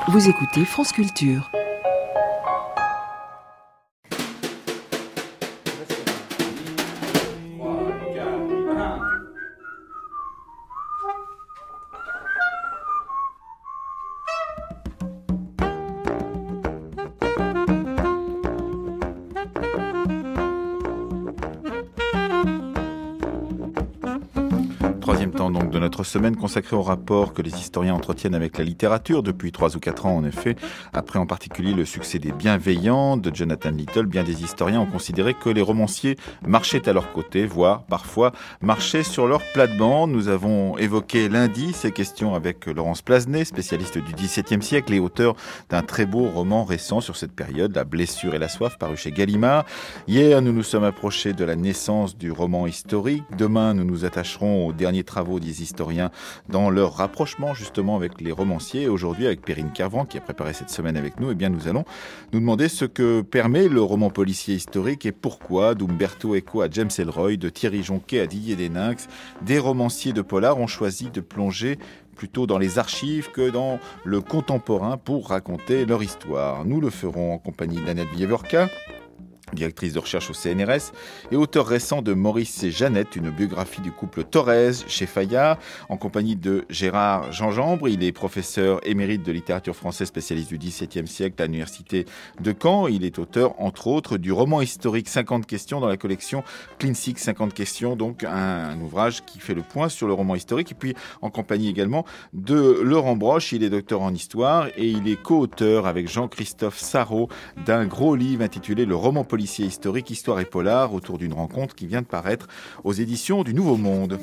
Vous écoutez France Culture. Troisième temps donc de notre semaine consacrée au rapport que les historiens entretiennent avec la littérature depuis 3 ou 4 ans en effet. Après en particulier le succès des Bienveillants de Jonathan Littell, bien des historiens ont considéré que les romanciers marchaient à leur côté, voire parfois marchaient sur leur plate-bande. Nous avons évoqué lundi ces questions avec Laurence Plasnet, spécialiste du XVIIe siècle et auteur d'un très beau roman récent sur cette période, La blessure et la soif, paru chez Gallimard. Hier, nous nous sommes approchés de la naissance du roman historique. Demain, nous nous attacherons aux derniers travaux des historiens dans leur rapprochement justement avec les romanciers. Et aujourd'hui, avec Perrine Kervran qui a préparé cette semaine avec nous, eh bien, nous allons nous demander ce que permet le roman policier historique et pourquoi d'Umberto Eco à James Ellroy, de Thierry Jonquet à Didier Deninx, des romanciers de polar ont choisi de plonger plutôt dans les archives que dans le contemporain pour raconter leur histoire. Nous le ferons en compagnie d'Annette Bievorka, directrice de recherche au CNRS, et auteur récent de Maurice et Jeannette, une biographie du couple Thorez chez Fayard, en compagnie de Gérard Gingembre. Il est professeur émérite de littérature française, spécialiste du XVIIe siècle à l'université de Caen. Il est auteur, entre autres, du roman historique 50 questions dans la collection Clean-Six 50 questions, donc un ouvrage qui fait le point sur le roman historique. Et puis, en compagnie également de Laurent Broche, il est docteur en histoire et il est co-auteur avec Jean-Christophe Sarraud d'un gros livre intitulé Le roman policier historique, histoire et polar, autour d'une rencontre qui vient de paraître aux éditions du Nouveau Monde.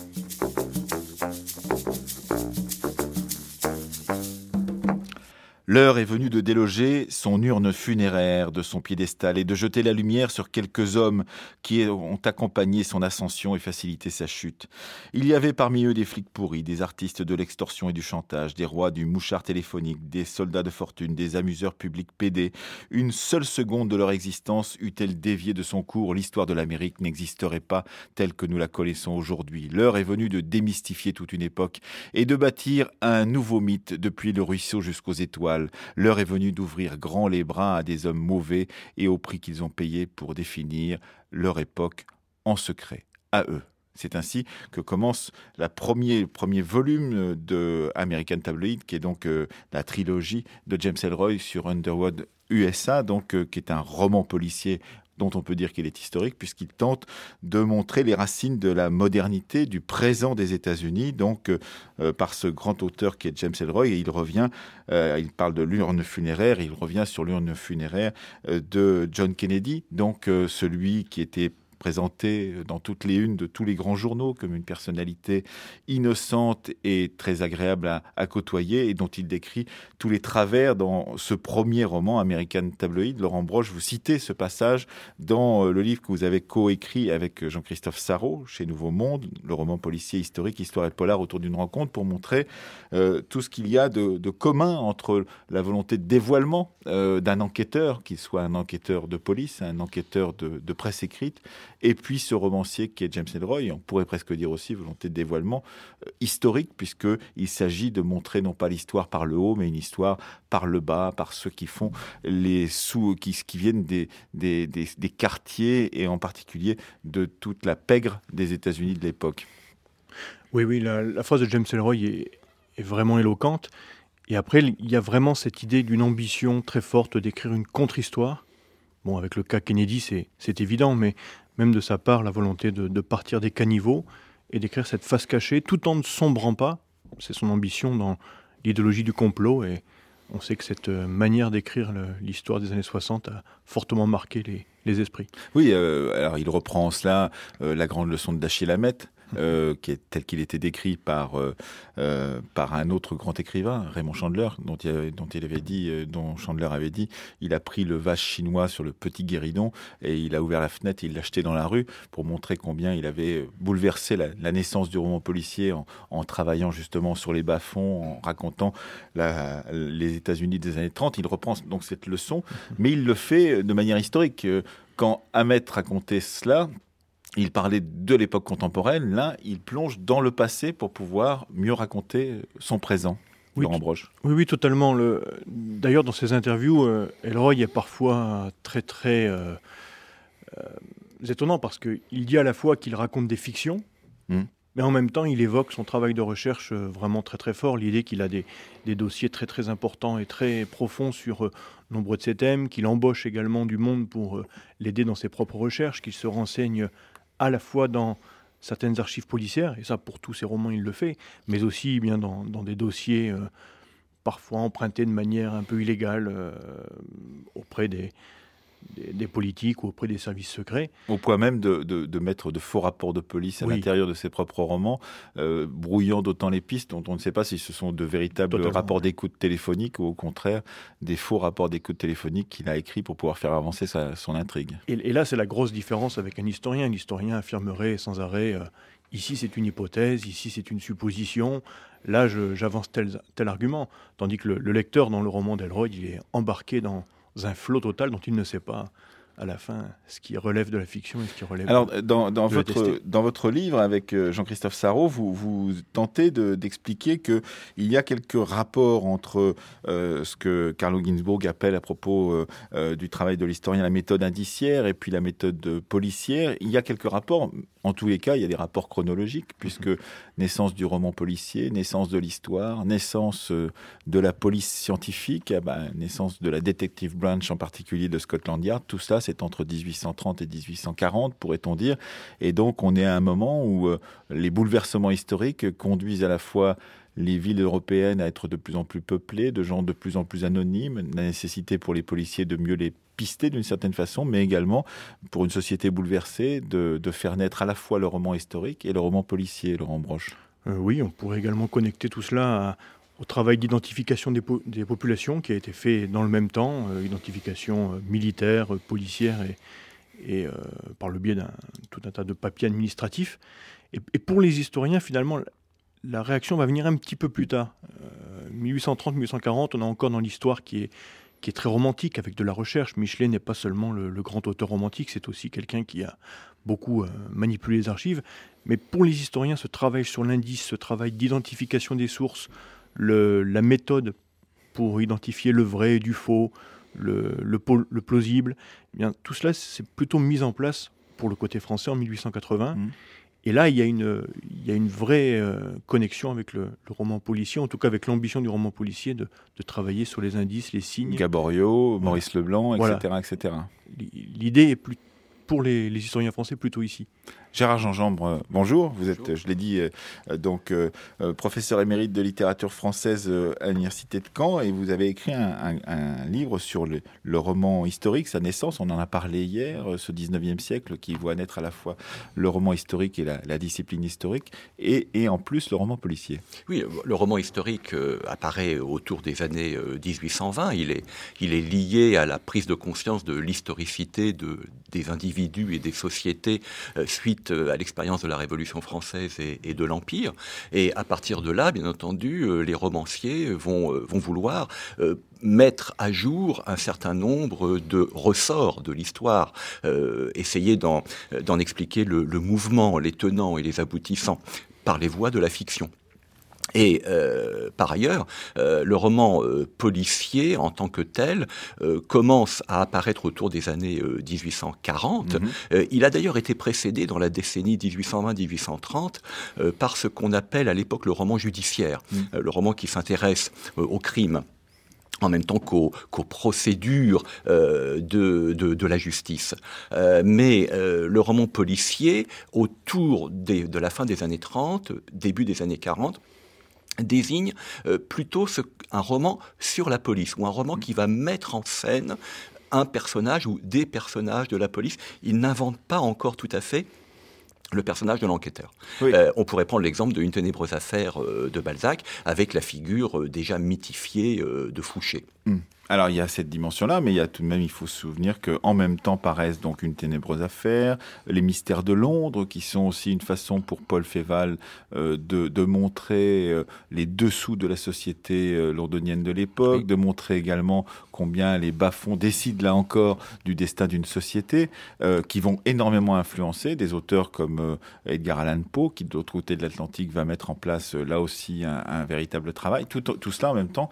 L'heure est venue de déloger son urne funéraire de son piédestal et de jeter la lumière sur quelques hommes qui ont accompagné son ascension et facilité sa chute. Il y avait parmi eux des flics pourris, des artistes de l'extorsion et du chantage, des rois du mouchard téléphonique, des soldats de fortune, des amuseurs publics pédés. Une seule seconde de leur existence eût-elle dévié de son cours, l'histoire de l'Amérique n'existerait pas telle que nous la connaissons aujourd'hui. L'heure est venue de démystifier toute une époque et de bâtir un nouveau mythe depuis le ruisseau jusqu'aux étoiles. L'heure est venue d'ouvrir grand les bras à des hommes mauvais et au prix qu'ils ont payé pour définir leur époque en secret, à eux. C'est ainsi que commence le premier volume de American Tabloid, qui est donc la trilogie de James Ellroy sur Underwood USA, qui est un roman policier dont on peut dire qu'il est historique, puisqu'il tente de montrer les racines de la modernité, du présent des États-Unis, par ce grand auteur qui est James Ellroy, et il revient, il parle de l'urne funéraire, il revient sur l'urne funéraire de John Kennedy, celui qui était présenté dans toutes les unes de tous les grands journaux comme une personnalité innocente et très agréable à côtoyer et dont il décrit tous les travers dans ce premier roman American Tabloid. Laurent Broche, vous citez ce passage dans le livre que vous avez coécrit avec Jean-Christophe Sarraud chez Nouveau Monde, le roman policier historique, histoire et polar autour d'une rencontre, pour montrer tout ce qu'il y a de commun entre la volonté de dévoilement d'un enquêteur, qu'il soit un enquêteur de police, un enquêteur de presse écrite, et puis ce romancier qui est James Ellroy, on pourrait presque dire aussi volonté de dévoilement historique, puisqu'il s'agit de montrer non pas l'histoire par le haut, mais une histoire par le bas, par ceux qui font qui viennent des quartiers, et en particulier de toute la pègre des États-Unis de l'époque. Oui, la phrase de James Ellroy est vraiment éloquente. Et après, il y a vraiment cette idée d'une ambition très forte d'écrire une contre-histoire. Bon, avec le cas Kennedy, c'est évident, mais même de sa part, la volonté de partir des caniveaux et d'écrire cette face cachée, tout en ne sombrant pas. C'est son ambition dans l'idéologie du complot, et on sait que cette manière d'écrire l'histoire des années 60 a fortement marqué les esprits. Oui, alors il reprend en cela la grande leçon de Dashiell Hammett, qui est tel qu'il était décrit par un autre grand écrivain, Raymond Chandler, dont Chandler avait dit, il a pris le vase chinois sur le petit guéridon et il a ouvert la fenêtre et il l'a jeté dans la rue pour montrer combien il avait bouleversé la naissance du roman policier en travaillant justement sur les bas-fonds, en racontant les États-Unis des années 30. Il reprend donc cette leçon, mais il le fait de manière historique. Quand Hammett racontait cela, il parlait de l'époque contemporaine. Là, il plonge dans le passé pour pouvoir mieux raconter son présent. Laurent Broche. Oui, totalement. D'ailleurs, dans ses interviews, Ellroy est parfois très étonnant parce qu'il dit à la fois qu'il raconte des fictions, mais en même temps, il évoque son travail de recherche vraiment très fort, l'idée qu'il a des dossiers très importants et très profonds sur nombre de ses thèmes, qu'il embauche également du monde pour l'aider dans ses propres recherches, qu'il se renseigne à la fois dans certaines archives policières, et ça pour tous ses romans il le fait, mais aussi bien dans des dossiers parfois empruntés de manière un peu illégale auprès des politiques ou auprès des services secrets. Au point même de mettre de faux rapports de police à l'intérieur de ses propres romans, brouillant d'autant les pistes dont on ne sait pas si ce sont de véritables rapports d'écoute téléphonique ou au contraire des faux rapports d'écoute téléphonique qu'il a écrits pour pouvoir faire avancer son intrigue. Et là, c'est la grosse différence avec un historien. L'historien affirmerait sans arrêt ici c'est une hypothèse, ici c'est une supposition, là j'avance tel argument. Tandis que le lecteur dans le roman d'Ellroy, il est embarqué dans un flot total dont il ne sait pas à la fin ce qui relève de la fiction et ce qui relève dans votre livre avec Jean-Christophe Sarraud, vous tentez d'expliquer qu'il y a quelques rapports entre ce que Carlo Ginzburg appelle à propos du travail de l'historien la méthode indiciaire et puis la méthode policière. Il y a quelques rapports. En tous les cas, il y a des rapports chronologiques, puisque naissance du roman policier, naissance de l'histoire, naissance de la police scientifique, naissance de la Detective Branch en particulier de Scotland Yard, tout ça c'est entre 1830 et 1840, pourrait-on dire. Et donc on est à un moment où les bouleversements historiques conduisent à la fois les villes européennes à être de plus en plus peuplées, de gens de plus en plus anonymes, la nécessité pour les policiers de mieux les pister d'une certaine façon, mais également pour une société bouleversée de faire naître à la fois le roman historique et le roman policier, Laurent Broche. Oui, on pourrait également connecter tout cela au travail d'identification des populations qui a été fait dans le même temps, identification militaire, policière et par le biais d'un tout un tas de papiers administratifs. Et pour les historiens, finalement, la réaction va venir un petit peu plus tard. 1830-1840, on est encore dans l'histoire qui est très romantique, avec de la recherche. Michelet n'est pas seulement le grand auteur romantique, c'est aussi quelqu'un qui a beaucoup manipulé les archives. Mais pour les historiens, ce travail sur l'indice, ce travail d'identification des sources, la méthode pour identifier le vrai du faux, le plausible, eh bien, tout cela, c'est plutôt mis en place pour le côté français en 1880. Et là, il y a une vraie connexion avec le roman policier, en tout cas avec l'ambition du roman policier de travailler sur les indices, les signes. Gaboriau, Maurice Leblanc, etc. L'idée est pour les historiens français plutôt ici. Gérard Gingembre, bonjour. Vous êtes, je l'ai dit, professeur émérite de littérature française à l'Université de Caen, et vous avez écrit un livre sur le roman historique, sa naissance. On en a parlé hier, ce 19e siècle qui voit naître à la fois le roman historique et la discipline historique, et en plus le roman policier. Oui, le roman historique apparaît autour des années 1820. Il est lié à la prise de conscience de l'historicité des individus et des sociétés suite à l'expérience de la Révolution française et de l'Empire. Et à partir de là, bien entendu, les romanciers vont vouloir mettre à jour un certain nombre de ressorts de l'histoire, essayer d'en expliquer le mouvement, les tenants et les aboutissants par les voies de la fiction. Et par ailleurs, le roman policier en tant que tel commence à apparaître autour des années 1840. Il a d'ailleurs été précédé dans la décennie 1820-1830 par ce qu'on appelle à l'époque le roman judiciaire, le roman qui s'intéresse au crime en même temps qu'aux procédures de la justice. Mais le roman policier, autour de la fin des années 30, début des années 40, désigne plutôt un roman sur la police, ou un roman qui va mettre en scène un personnage ou des personnages de la police. Il n'invente pas encore tout à fait le personnage de l'enquêteur. Oui. On pourrait prendre l'exemple de Une ténébreuse affaire de Balzac, avec la figure déjà mythifiée de Fouché. Alors il y a cette dimension-là, mais il y a tout de même, il faut se souvenir qu'en même temps paraissent donc Une ténébreuse affaire, Les mystères de Londres, qui sont aussi une façon pour Paul Féval de montrer les dessous de la société londonienne de l'époque, Oui. de montrer également combien les bas-fonds décident là encore du destin d'une société, qui vont énormément influencer des auteurs comme Edgar Allan Poe, qui de l'autre côté de l'Atlantique va mettre en place là aussi un véritable travail. Tout cela en même temps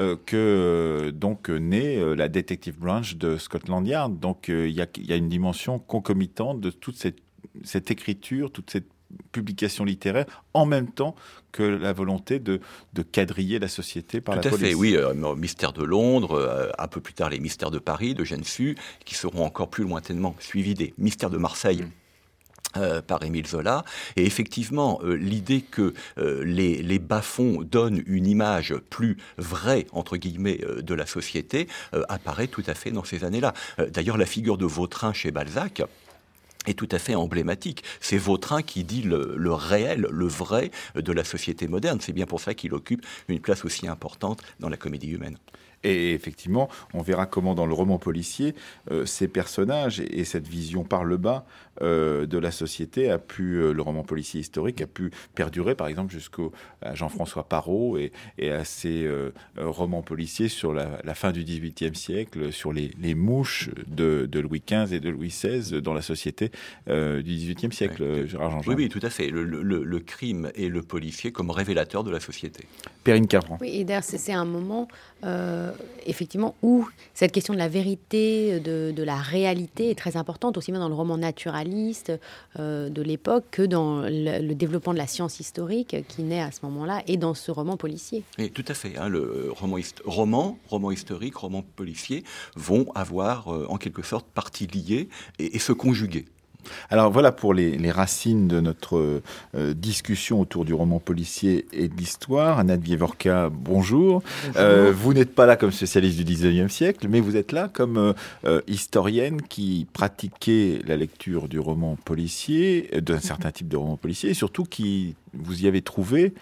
que donc naît la Detective Branch de Scotland Yard. Donc il y a une dimension concomitante de toute cette écriture, toute cette publication littéraire, en même temps que la volonté de quadriller la société par la police. Tout à fait, oui. Mystères de Londres, un peu plus tard les Mystères de Paris, de Jeanne Su, qui seront encore plus lointainement suivis des Mystères de Marseille. Par Émile Zola. Et effectivement, l'idée que les bas-fonds donnent une image plus vraie, entre guillemets, de la société, apparaît tout à fait dans ces années-là. D'ailleurs, la figure de Vautrin chez Balzac est tout à fait emblématique. C'est Vautrin qui dit le réel, le vrai de la société moderne. C'est bien pour ça qu'il occupe une place aussi importante dans la comédie humaine. Et effectivement, on verra comment dans le roman policier, ces personnages et cette vision par le bas de la société le roman policier historique a pu perdurer, par exemple, jusqu'à Jean-François Parrot et à ses romans policiers sur la fin du XVIIIe siècle, sur les mouches de Louis XV et de Louis XVI dans la société du XVIIIe siècle, Ouais. Gérard Jean-Jean. Oui, tout à fait. Le crime et le policier comme révélateur de la société. Perrine Cavran. Oui, et d'ailleurs, c'est un moment, effectivement, où cette question de la vérité, de la réalité est très importante, aussi bien dans le roman naturaliste de l'époque que dans le développement de la science historique qui naît à ce moment-là, et dans ce roman policier. Et tout à fait. Le roman historique, roman policier vont avoir, en quelque sorte, partie liée et se conjuguer. Alors voilà pour les racines de notre discussion autour du roman policier et de l'histoire. Anna Bievorka, bonjour. Vous n'êtes pas là comme spécialiste du 19e siècle, mais vous êtes là comme historienne qui pratiquait la lecture du roman policier, d'un certain type de roman policier, et surtout qui vous y avez trouvé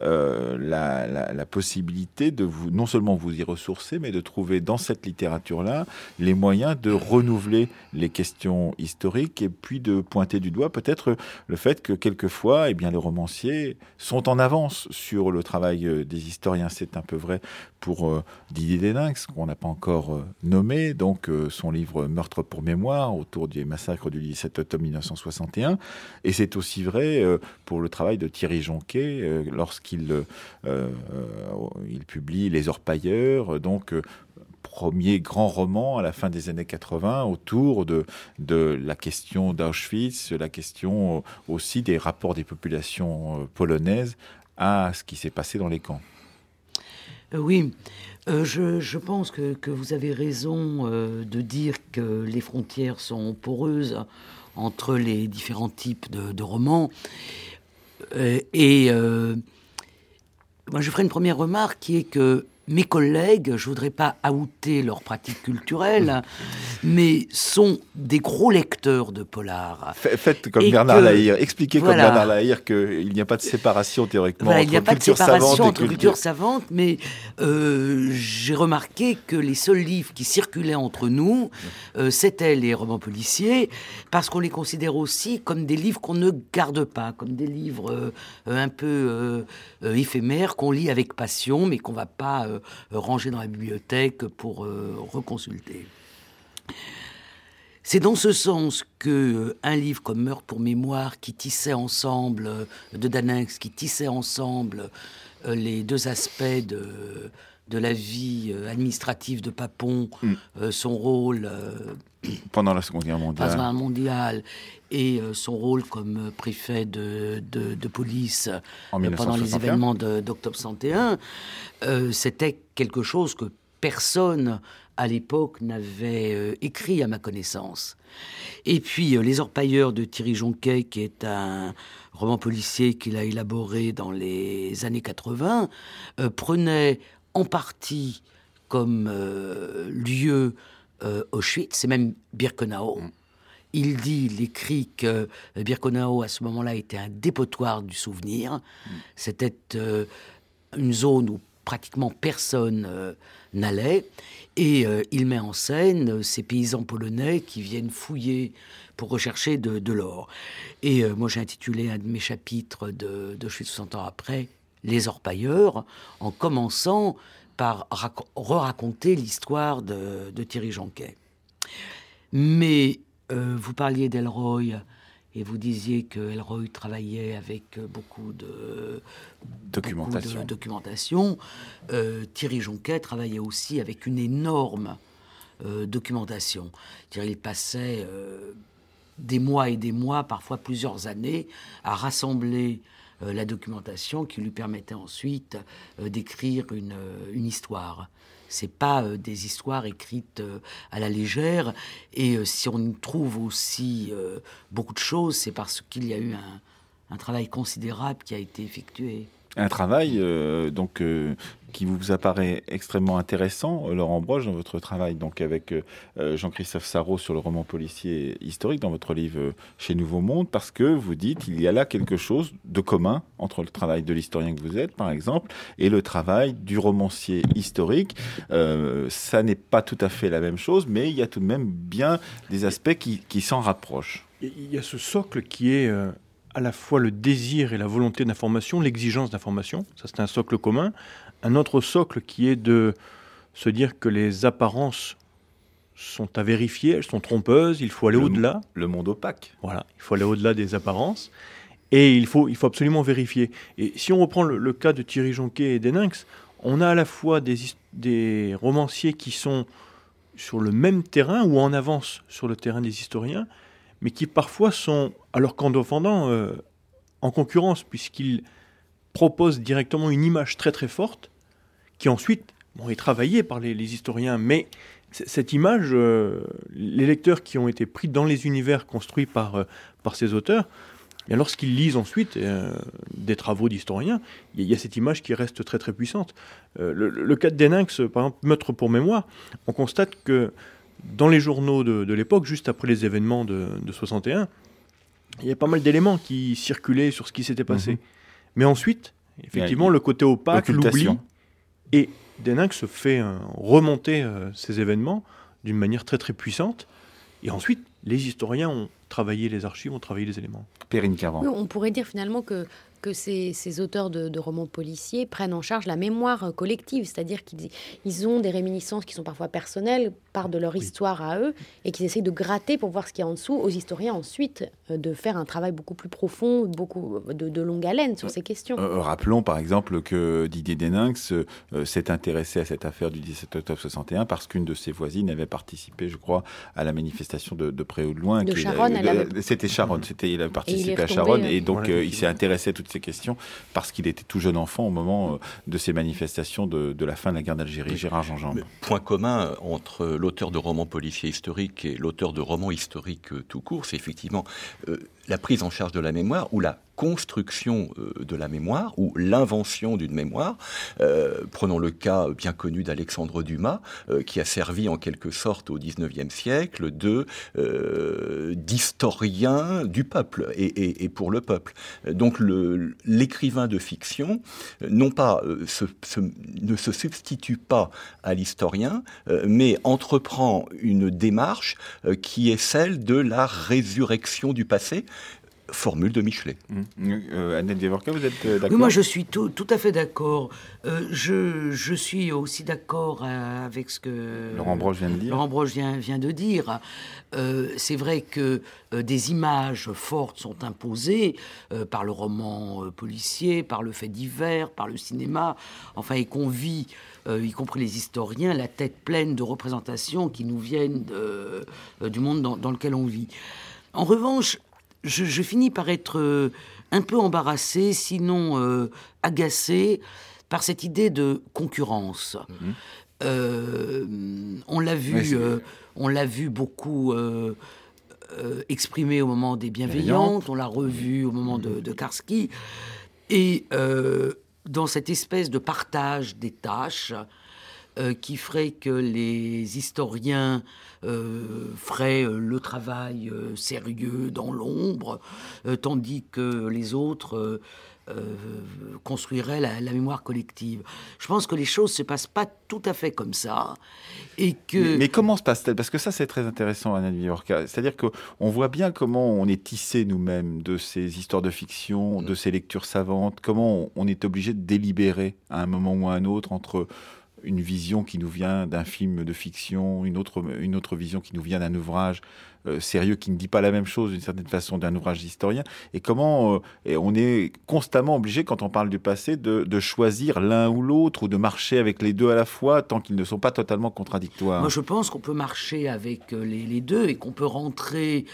la possibilité de non seulement vous y ressourcer, mais de trouver dans cette littérature-là les moyens de renouveler les questions historiques et puis de pointer du doigt peut-être le fait que quelquefois, les romanciers sont en avance sur le travail des historiens. C'est un peu vrai pour Didier Déninx, qu'on n'a pas encore nommé, donc son livre « Meurtre pour mémoire » autour des massacres du 17 octobre 1961. Et c'est aussi vrai pour le travail de Thierry Jonquet lorsqu'il il publie Les Orpailleurs, donc premier grand roman à la fin des années 80 autour de la question d'Auschwitz, la question aussi des rapports des populations polonaises à ce qui s'est passé dans les camps. Oui, je pense que vous avez raison de dire que les frontières sont poreuses entre les différents types de romans. Moi, je ferai une première remarque qui est que mes collègues, je ne voudrais pas outer leur pratique culturelle, mais sont des gros lecteurs de polar. Faites comme Bernard Lahire, expliquez comme Bernard Lahire qu'il n'y a pas de séparation théoriquement entre culture savante et culture savante, mais j'ai remarqué que les seuls livres qui circulaient entre nous, c'était les romans policiers, parce qu'on les considère aussi comme des livres qu'on ne garde pas, comme des livres un peu éphémères, qu'on lit avec passion, mais qu'on ne va pas ranger dans la bibliothèque pour reconsulter. C'est dans ce sens qu'un livre comme Meurtre pour mémoire, qui tissait ensemble, de Déninx, qui tissait ensemble les deux aspects de la vie administrative de Papon, son rôle pendant la Seconde Guerre mondiale, et son rôle comme préfet de police pendant les 1961. événements d'octobre 61, c'était quelque chose que personne à l'époque n'avait écrit à ma connaissance. Et puis Les Orpailleurs de Thierry Jonquet, qui est un roman policier qu'il a élaboré dans les années 80, prenait en partie comme lieu Auschwitz, c'est même Birkenau. Il écrit que Birkenau, à ce moment-là, était un dépotoir du souvenir. C'était une zone où pratiquement personne n'allait. Et il met en scène ces paysans polonais qui viennent fouiller pour rechercher de l'or. Et moi, j'ai intitulé un de mes chapitres de Je suis 60 ans après, Les orpailleurs, en commençant par re-raconter l'histoire de Thierry Jonquet. Mais vous parliez d'Elroy, et vous disiez que Elroy travaillait avec beaucoup de documentation. Thierry Jonquet travaillait aussi avec une énorme documentation. Il passait des mois et des mois, parfois plusieurs années, à rassembler la documentation qui lui permettait ensuite d'écrire une histoire. C'est pas des histoires écrites à la légère. Et si on trouve aussi beaucoup de choses, c'est parce qu'il y a eu un travail considérable qui a été effectué. Un travail qui vous apparaît extrêmement intéressant, Laurent Broche, dans votre travail donc avec Jean-Christophe Sarraut sur le roman policier historique dans votre livre chez Nouveau Monde, parce que vous dites il y a là quelque chose de commun entre le travail de l'historien que vous êtes, par exemple, et le travail du romancier historique. Ça n'est pas tout à fait la même chose, mais il y a tout de même bien des aspects qui s'en rapprochent. Il y a ce socle qui est à la fois le désir et la volonté d'information, l'exigence d'information, ça c'est un socle commun. Un autre socle qui est de se dire que les apparences sont à vérifier, elles sont trompeuses, il faut aller au-delà. Le monde opaque. Voilà, il faut aller au-delà des apparences et il faut absolument vérifier. Et si on reprend le cas de Thierry Jonquet et d'Héninx, on a à la fois des romanciers qui sont sur le même terrain ou en avance sur le terrain des historiens, mais qui parfois sont, alors qu'en défendant, en concurrence, puisqu'ils proposent directement une image très très forte, qui ensuite est travaillée par les historiens. Mais cette image, les lecteurs qui ont été pris dans les univers construits par ces auteurs, et lorsqu'ils lisent ensuite des travaux d'historiens, il y a cette image qui reste très très puissante. Le cas d'Héninx, par exemple, Meurtre pour mémoire, on constate que dans les journaux de l'époque, juste après les événements de 61, il y a pas mal d'éléments qui circulaient sur ce qui s'était passé. Mmh. Mais ensuite, effectivement, le côté opaque, l'oubli, et Héninx fait remonter ces événements d'une manière très très puissante. Et ensuite, les historiens ont travaillé les archives, ont travaillé les éléments. Perrine Carvan. Oui, on pourrait dire finalement que ces auteurs de romans policiers prennent en charge la mémoire collective, c'est-à-dire qu'ils ont des réminiscences qui sont parfois personnelles, part de leur histoire à eux, et qu'ils essayent de gratter pour voir ce qu'il y a en dessous, aux historiens ensuite de faire un travail beaucoup plus profond, beaucoup de longue haleine sur ces questions. Rappelons par exemple que Didier Héninx s'est intéressé à cette affaire du 17 octobre 61 parce qu'une de ses voisines avait participé, je crois, à la manifestation de près ou de loin. De Charonne. C'était Charonne, il a participé à Charonne, et donc il s'est intéressé à toutes ces questions parce qu'il était tout jeune enfant au moment de ces manifestations de la fin de la guerre d'Algérie. Gérard Jean-Jean. Point commun entre l'auteur de romans policiers historiques et l'auteur de romans historiques tout court, c'est effectivement la prise en charge de la mémoire ou la construction de la mémoire ou l'invention d'une mémoire. Prenons le cas bien connu d'Alexandre Dumas, qui a servi en quelque sorte au XIXe siècle d'historien du peuple et pour le peuple. Donc l'écrivain de fiction, non pas ne se substitue pas à l'historien, mais entreprend une démarche qui est celle de la résurrection du passé. Formule de Michelet. Annette Viavorka, vous êtes d'accord ? Oui, moi, je suis tout à fait d'accord. Je suis aussi d'accord avec ce que Laurent Broche vient de dire. Laurent Broche vient de dire. C'est vrai que des images fortes sont imposées par le roman policier, par le fait divers, par le cinéma, enfin, et qu'on vit, y compris les historiens, la tête pleine de représentations qui nous viennent du monde dans lequel on vit. En revanche, je finis par être un peu embarrassé, sinon agacé, par cette idée de concurrence. On l'a vu beaucoup exprimé au moment des Bienveillantes, on l'a revu au moment de Karski, et dans cette espèce de partage des tâches qui ferait que les historiens feraient le travail sérieux dans l'ombre, tandis que les autres construirait la mémoire collective. Je pense que les choses ne se passent pas tout à fait comme ça. Et que... mais comment se passe-t-elle ? Parce que ça, c'est très intéressant, Anna de Villaorca. C'est-à-dire qu'on voit bien comment on est tissé nous-mêmes de ces histoires de fiction, de ces lectures savantes, comment on est obligé de délibérer à un moment ou à un autre entre une vision qui nous vient d'un film de fiction, une autre vision qui nous vient d'un ouvrage sérieux qui ne dit pas la même chose d'une certaine façon d'un ouvrage d'historien, et comment et on est constamment obligé, quand on parle du passé, de choisir l'un ou l'autre, ou de marcher avec les deux à la fois, tant qu'ils ne sont pas totalement contradictoires. Moi, je pense qu'on peut marcher avec les deux, et qu'on peut rentrer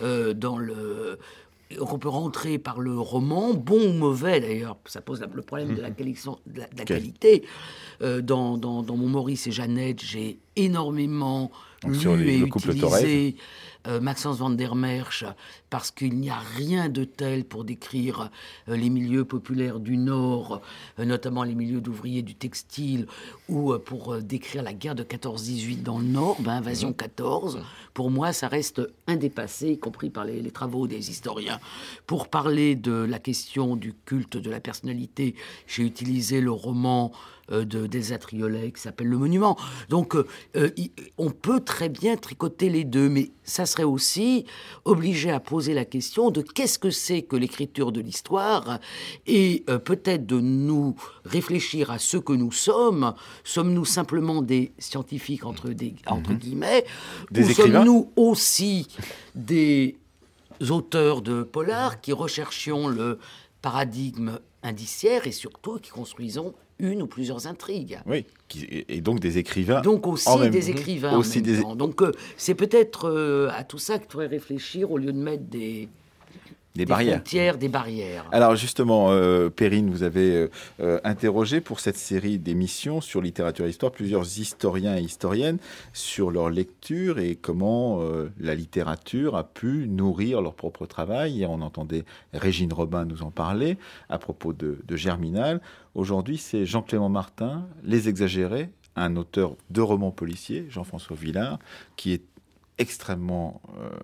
qu'on peut rentrer par le roman, bon ou mauvais d'ailleurs, ça pose le problème de la qualité. Dans mon Maurice et Jeannette, j'ai énormément lu et utilisé Maxence van der Merch, parce qu'il n'y a rien de tel pour décrire les milieux populaires du Nord, notamment les milieux d'ouvriers du textile, ou pour décrire la guerre de 14-18 dans le Nord, Invasion 14. Pour moi, ça reste indépassé, y compris par les travaux des historiens. Pour parler de la question du culte de la personnalité, j'ai utilisé le roman d'Elsa Triolet qui s'appelle Le Monument. Donc, on peut très bien tricoter les deux, mais ça serait aussi obligé à poser la question de qu'est-ce que c'est que l'écriture de l'histoire, et peut-être de nous réfléchir à ce que nous sommes. Sommes-nous simplement des scientifiques, entre guillemets, des ou écrivains, sommes-nous aussi des auteurs de polar qui recherchions le paradigme indiciaire, et surtout qui construisons une ou plusieurs intrigues. Oui, et donc des écrivains. Donc aussi des écrivains en même temps. Donc c'est peut-être à tout ça qu'il faudrait réfléchir, au lieu de mettre des barrières. Frontières, des barrières. Alors justement, Perrine, vous avez interrogé pour cette série d'émissions sur littérature et histoire plusieurs historiens et historiennes sur leur lecture et comment la littérature a pu nourrir leur propre travail. Hier, on entendait Régine Robin nous en parler à propos de Germinal. Aujourd'hui, c'est Jean-Clément Martin, Les Exagérés, un auteur de romans policiers, Jean-François Villard, qui est extrêmement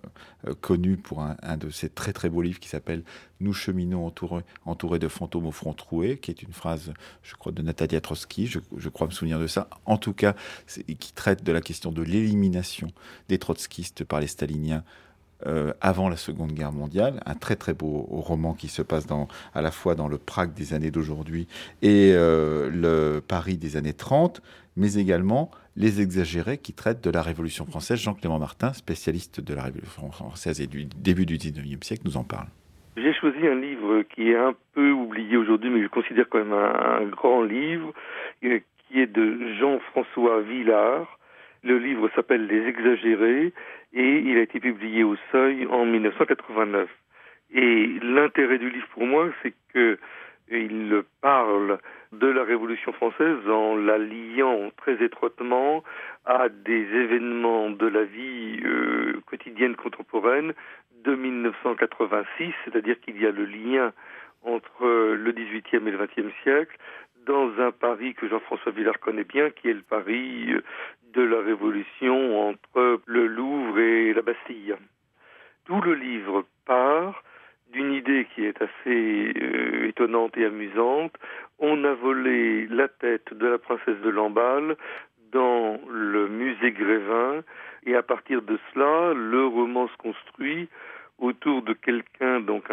connu pour un de ses très très beaux livres qui s'appelle « Nous cheminons entourés de fantômes au front troué », qui est une phrase, je crois, de Natalia Trotsky, je crois me souvenir de ça, en tout cas, qui traite de la question de l'élimination des trotskistes par les staliniens avant la Seconde Guerre mondiale. Un très très beau roman qui se passe à la fois dans le Prague des années d'aujourd'hui et le Paris des années 30, mais également Les Exagérés, qui traitent de la Révolution française. Jean-Clément Martin, spécialiste de la Révolution française et du début du 19e siècle, nous en parle. J'ai choisi un livre qui est un peu oublié aujourd'hui, mais je considère quand même un grand livre, qui est de Jean-François Villard. Le livre s'appelle Les Exagérés et il a été publié au Seuil en 1989. Et l'intérêt du livre pour moi, c'est qu'il parle de la Révolution française en la liant très étroitement à des événements de la vie quotidienne contemporaine de 1986, c'est-à-dire qu'il y a le lien entre le XVIIIe et le XXe siècle dans un Paris que Jean-François Villard connaît bien, qui est le Paris de la Révolution entre le Louvre et la Bastille. Tout le livre part d'une idée qui est assez étonnante et amusante. On a volé la tête de la princesse de Lamballe dans le musée Grévin, et à partir de cela, le roman se construit autour de quelqu'un, donc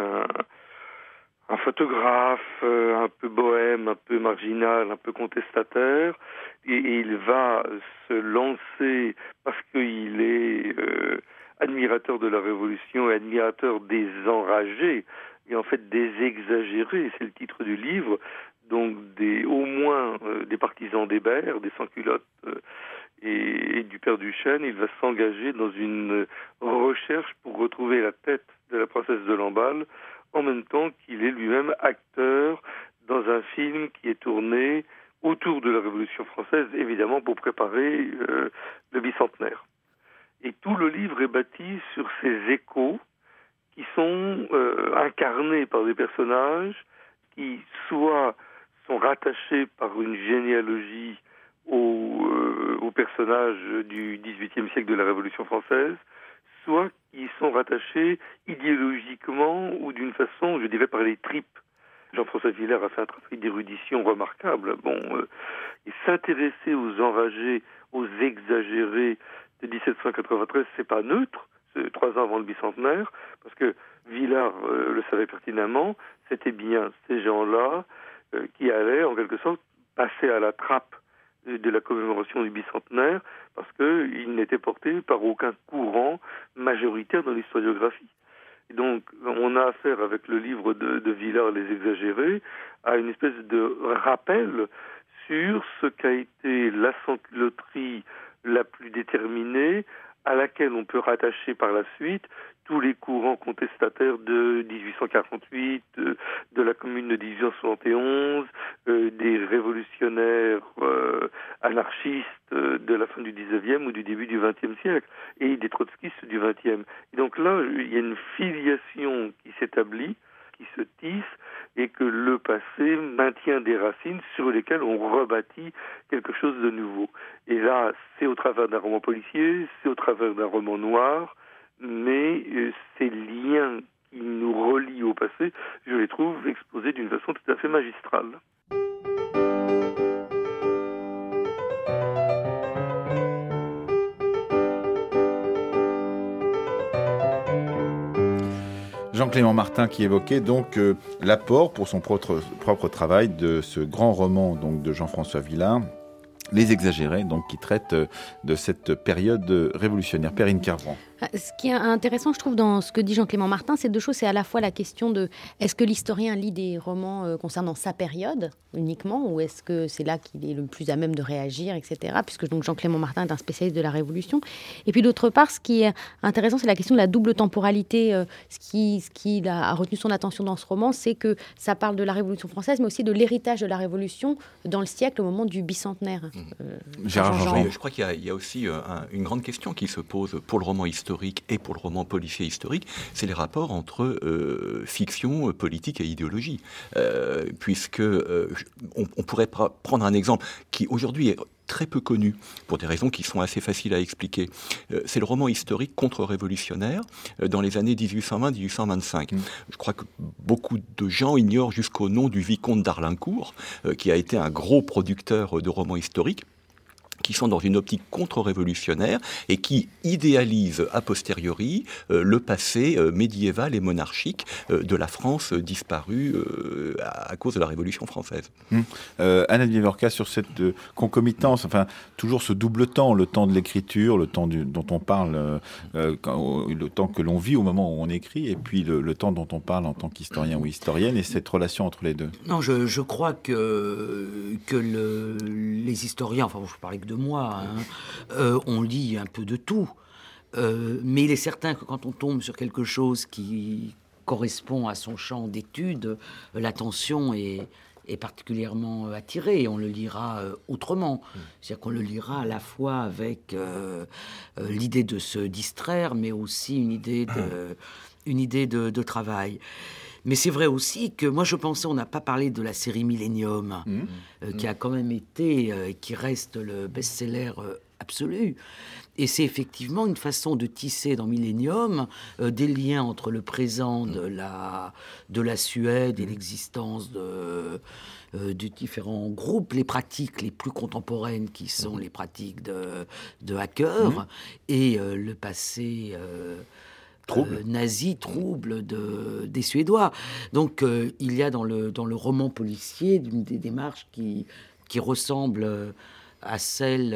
un photographe un peu bohème, un peu marginal, un peu contestataire, et il va se lancer parce qu'il est admirateur de la Révolution et admirateur des enragés, et en fait des exagérés, c'est le titre du livre, donc au moins des partisans d'Hébert, des sans-culottes et du père Duchesne. Il va s'engager dans une recherche pour retrouver la tête de la princesse de Lamballe, en même temps qu'il est lui-même acteur dans un film qui est tourné autour de la Révolution française, évidemment pour préparer le bicentenaire. Et tout le livre est bâti sur ces échos qui sont incarnés par des personnages qui soit sont rattachés par une généalogie aux personnages du XVIIIe siècle de la Révolution française, soit qui sont rattachés idéologiquement ou d'une façon, je dirais, par les tripes. Jean-François Villars a fait un travail d'érudition remarquable. Il s'intéressait aux enragés, aux exagérés de 1793, c'est pas neutre, c'est 3 ans avant le bicentenaire, parce que Villars le savait pertinemment, c'était bien ces gens-là qui allaient en quelque sorte passer à la trappe de la commémoration du bicentenaire, parce qu'ils n'étaient portés par aucun courant majoritaire dans l'historiographie. Et donc, on a affaire avec le livre de Villars, Les Exagérés, à une espèce de rappel sur ce qu'a été la sans-culoterie la plus déterminée, à laquelle on peut rattacher par la suite tous les courants contestataires de 1848, de la Commune de 1871, des révolutionnaires anarchistes de la fin du 19e ou du début du 20e siècle, et des trotskistes du 20e. Et donc là, il y a une filiation qui s'établit, qui se tisse, et que le passé maintient des racines sur lesquelles on rebâtit quelque chose de nouveau. Et là, c'est au travers d'un roman policier, c'est au travers d'un roman noir, mais ces liens qui nous relient au passé, je les trouve exposés d'une façon tout à fait magistrale. Jean-Clément Martin qui évoquait donc l'apport pour son propre travail de ce grand roman donc, de Jean-François Villars, Les Exagérés, donc, qui traite de cette période révolutionnaire. Perrine Kervran. Ce qui est intéressant, je trouve, dans ce que dit Jean-Clément Martin, c'est 2 choses. C'est à la fois la question de est-ce que l'historien lit des romans concernant sa période uniquement, ou est-ce que c'est là qu'il est le plus à même de réagir, etc. Puisque donc Jean-Clément Martin est un spécialiste de la Révolution. Et puis d'autre part, ce qui est intéressant, c'est la question de la double temporalité. Ce qui a retenu son attention dans ce roman, c'est que ça parle de la Révolution française, mais aussi de l'héritage de la Révolution dans le siècle au moment du bicentenaire. Gérard Jean. Je crois qu'il y a aussi une grande question qui se pose pour le roman historique et pour le roman policier historique, c'est les rapports entre fiction, politique et idéologie. Puisque on pourrait prendre un exemple qui aujourd'hui est très peu connu, pour des raisons qui sont assez faciles à expliquer. C'est le roman historique contre-révolutionnaire dans les années 1820-1825. Je crois que beaucoup de gens ignorent jusqu'au nom du vicomte d'Arlincourt, qui a été un gros producteur de romans historiques, qui sont dans une optique contre-révolutionnaire et qui idéalisent a posteriori le passé médiéval et monarchique de la France disparue à cause de la Révolution française. Annette Vivorca, sur cette concomitance, enfin toujours ce double temps, le temps de l'écriture, le temps dont on parle, le temps que l'on vit au moment où on écrit, et puis le temps dont on parle en tant qu'historien ou historienne, et cette relation entre les deux. Non, je crois que les historiens, enfin je parlais que de moi, on lit un peu de tout. Mais il est certain que quand on tombe sur quelque chose qui correspond à son champ d'étude, l'attention est particulièrement attirée et on le lira autrement. C'est-à-dire qu'on le lira à la fois avec l'idée de se distraire, mais aussi une idée de travail. Mais c'est vrai aussi que moi je pensais, on n'a pas parlé de la série Millennium, qui a quand même été, qui reste le best-seller absolu. Et c'est effectivement une façon de tisser dans Millennium des liens entre le présent de la Suède et l'existence de différents groupes, les pratiques les plus contemporaines qui sont les pratiques de hackers et le passé... nazi, trouble des Suédois. Donc il y a dans le roman policier des démarches qui ressemblent à celles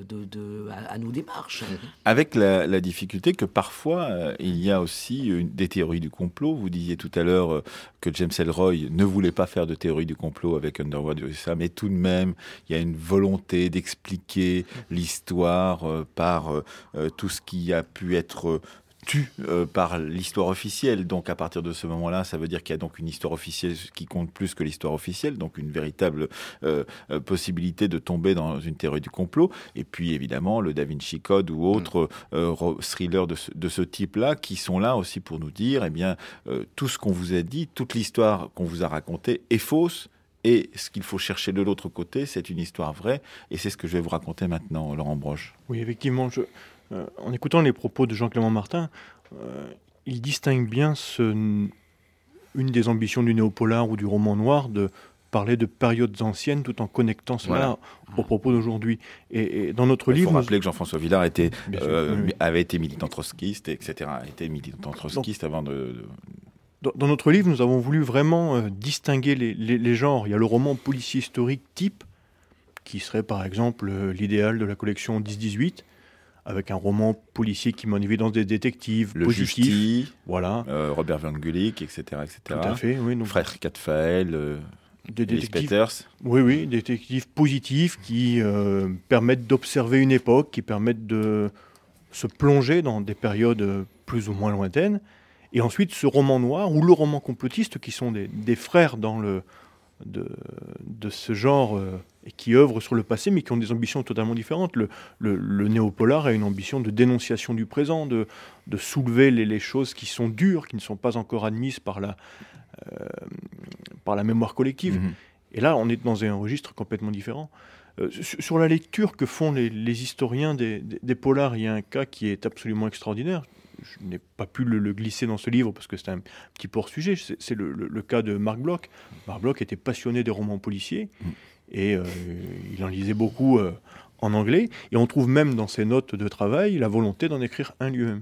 à nos démarches. Avec la difficulté que parfois il y a aussi des théories du complot. Vous disiez tout à l'heure que James Ellroy ne voulait pas faire de théorie du complot avec Underworld USA, mais tout de même il y a une volonté d'expliquer l'histoire par tout ce qui a pu être par l'histoire officielle. Donc à partir de ce moment-là, ça veut dire qu'il y a donc une histoire officielle qui compte plus que l'histoire officielle, donc une véritable possibilité de tomber dans une théorie du complot. Et puis évidemment le Da Vinci Code ou autres thrillers de ce type-là, qui sont là aussi pour nous dire, eh bien, tout ce qu'on vous a dit, toute l'histoire qu'on vous a racontée est fausse. Et ce qu'il faut chercher de l'autre côté, c'est une histoire vraie. Et c'est ce que je vais vous raconter maintenant, Laurent Broche. Oui, effectivement, en écoutant les propos de Jean-Clément Martin, il distingue bien une des ambitions du néopolar ou du roman noir de parler de périodes anciennes tout en connectant cela au propos d'aujourd'hui. Et dans notre livre... Il faut rappeler que Jean-François Villard oui. avait été militant trotskiste, etc. Était militant trotskiste avant de... Dans notre livre, nous avons voulu vraiment distinguer les genres. Il y a le roman policier historique type, qui serait par exemple l'idéal de la collection 10-18, avec un roman policier qui met en évidence des détectives le positifs. Justi, voilà. Robert Van Gulik, etc. Tout à fait, oui. Donc, Frère Katfael, des détectives, Peters. Oui, des détectives positifs qui permettent d'observer une époque, qui permettent de se plonger dans des périodes plus ou moins lointaines. Et ensuite, ce roman noir ou le roman complotiste, qui sont des frères de ce genre et qui œuvrent sur le passé, mais qui ont des ambitions totalement différentes. Le néopolar a une ambition de dénonciation du présent, de soulever les choses qui sont dures, qui ne sont pas encore admises par la mémoire collective. Mm-hmm. Et là, on est dans un registre complètement différent. Sur la lecture que font les historiens des polars, il y a un cas qui est absolument extraordinaire. Je n'ai pas pu le glisser dans ce livre parce que c'est un petit peu hors sujet. C'est le cas de Marc Bloch. Marc Bloch était passionné des romans policiers et il en lisait beaucoup en anglais. Et on trouve même dans ses notes de travail la volonté d'en écrire un lui-même.